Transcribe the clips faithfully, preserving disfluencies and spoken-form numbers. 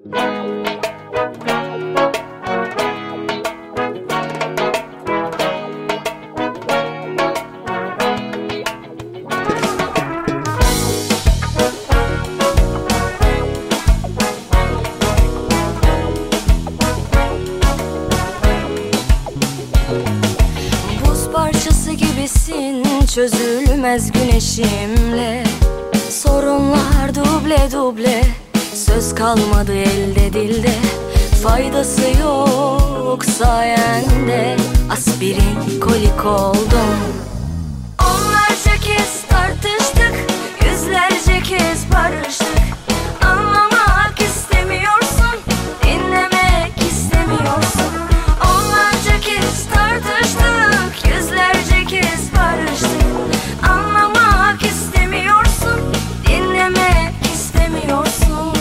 Parçası gibisin, çözülmez güneşimle. Sorunlar duble duble, söz kalmadı elde dilde. Faydası yok sayende, aspirin kolik oldum. Onlarca kez tartıştık, yüzlerce kez barıştık. Anlamak istemiyorsun, dinlemek istemiyorsun. Onlarca kez tartıştık, yüzlerce kez barıştık. Anlamak istemiyorsun, dinlemek istemiyorsun.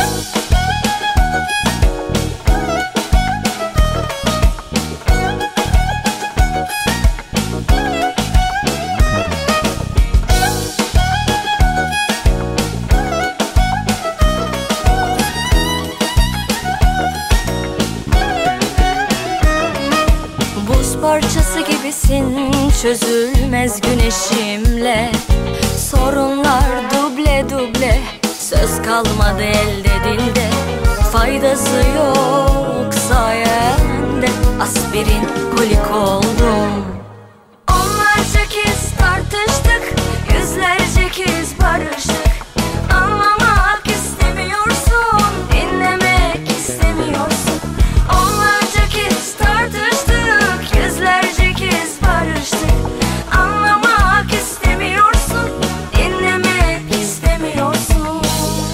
Buz parçası gibisin, çözülmez güneşimle. Sorunlar duble duble, söz kalmadı elde dilde. Faydası yok sayende, aspirin kolik oldum. Onlarca kez tartıştık, yüzlerce kez barıştık. Anlamak istemiyorsun, dinlemek istemiyorsun. Onlarca kez tartıştık, yüzlerce kez barıştık. Anlamak istemiyorsun, dinlemek istemiyorsun.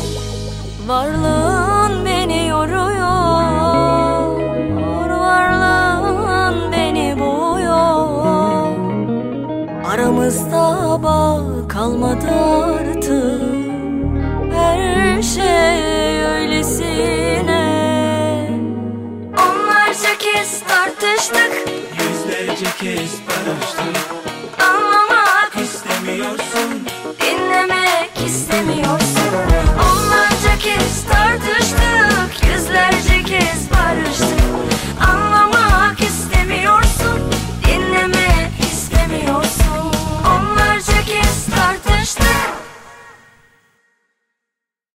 Varlığın beni yoruyor, varlığın beni boğuyor. Aramızda bağ kalmadı artık, her şey öylesine. Onlarca kez tartıştık, yüzlerce kez barıştık.